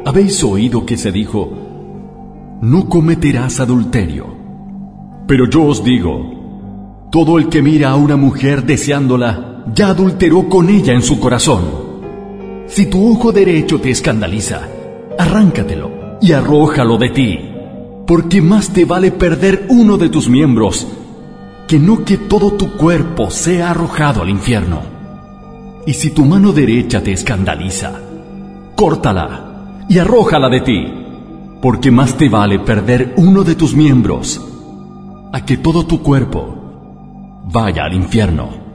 Habéis oído que se dijo: no cometerás adulterio. Pero yo os digo, todo el que mira a una mujer deseándola, ya adulteró con ella en su corazón. Si tu ojo derecho te escandaliza, arráncatelo y arrójalo de ti, porque más te vale perder uno de tus miembros que no que todo tu cuerpo sea arrojado al infierno. Y si tu mano derecha te escandaliza, córtala y arrójala de ti, porque más te vale perder uno de tus miembros a que todo tu cuerpo vaya al infierno.